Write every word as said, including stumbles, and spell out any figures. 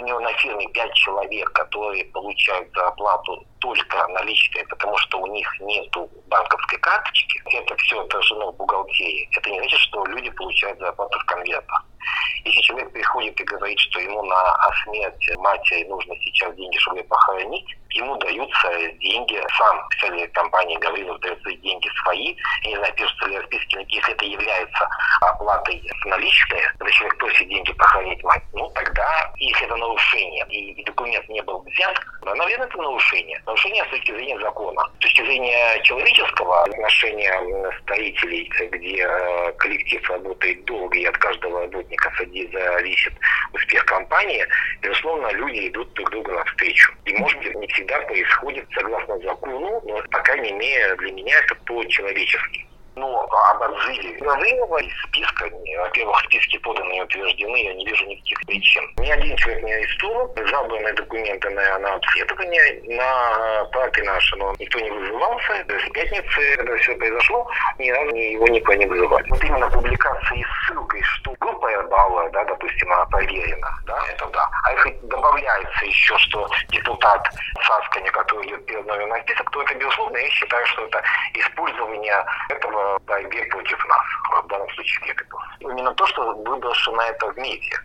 него на фирме пять человек, которые получают зарплату только наличные, потому что у них нету банковской карточки, это все отражено в бухгалтерии. Это не значит, что люди получают зарплату в конвертах. Если человек приходит и говорит, что ему на смерть матери нужно сейчас деньги, чтобы ее похоронить, ему даются деньги, сам представитель компании Гаврилов дает свои деньги свои, я не знаю, пишутся ли расписки, если это является оплатой наличной, когда человек просит деньги похоронить мать, ну тогда, если это нарушение и документ не был взят, ну, наверное, это нарушение. Нарушение с точки зрения закона. С точки зрения человеческого отношения строителей, где коллектив работает долго и от каждого работника зависит успех компании, безусловно, люди идут друг другу навстречу. И, может быть, не всегда происходит согласно закону, но, по крайней мере, для меня это по-человечески. Ну, об отзыве Гаврилова из списка, во-первых, списки поданы и утверждены, я не вижу никаких причин. Ни один человек не арестован, забраны документы на, на обследование, на папе нашему никто не вызывался. С пятницы, когда все произошло, ни разу его никто не вызывали. Вот именно публикации с ссылкой, что группа Эрбала, да, допустим, она проверена, да, это да. А если добавляется еще, что депутат Саскани, который идет перед нами на список, то это, безусловно, я считаю, что это использование этого в борьбе против нас, в данном случае Кекетов. Именно то, что выброшено это в медиа.